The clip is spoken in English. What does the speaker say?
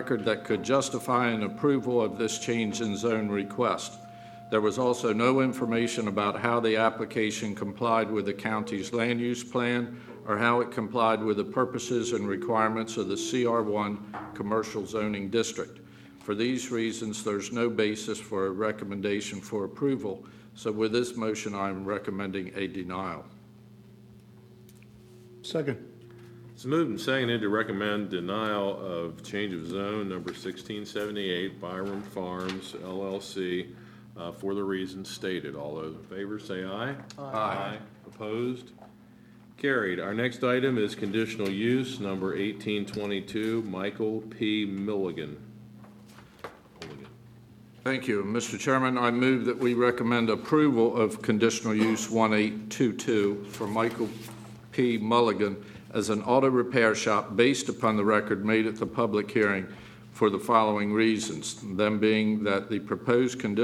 record that could justify an approval of this change in zone request. There was also no information about how the application complied with the county's land use plan or how it complied with the purposes and requirements of the CR1 commercial zoning district. For these reasons, there's no basis for a recommendation for approval. So with this motion, I'm recommending a denial. Second. It's moved and seconded to recommend denial of change of zone number 1678 Byram Farms LLC for the reasons stated. All those in favor say aye. Aye. Opposed? Carried. Our next item is conditional use number 1822 Michael P. Milligan. Thank you. Mr. Chairman, I move that we recommend approval of conditional use 1822 for Michael P. Mulligan as an auto repair shop based upon the record made at the public hearing for the following reasons, them being that the proposed conditional